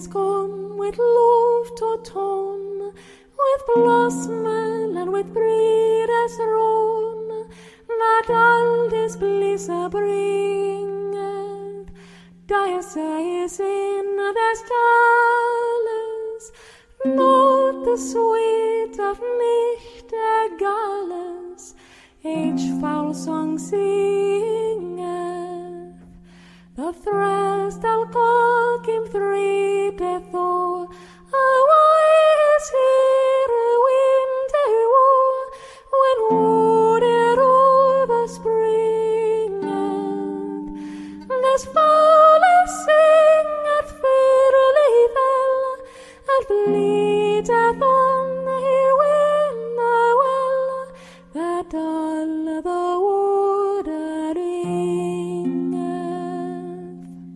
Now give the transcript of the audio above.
is come with love to ton, with blossom and with breed as run, that all this bliss bringeth. Diocese in the stalles, not the sweet of nicht egales, each foul song singeth. The thrust I'll call him three death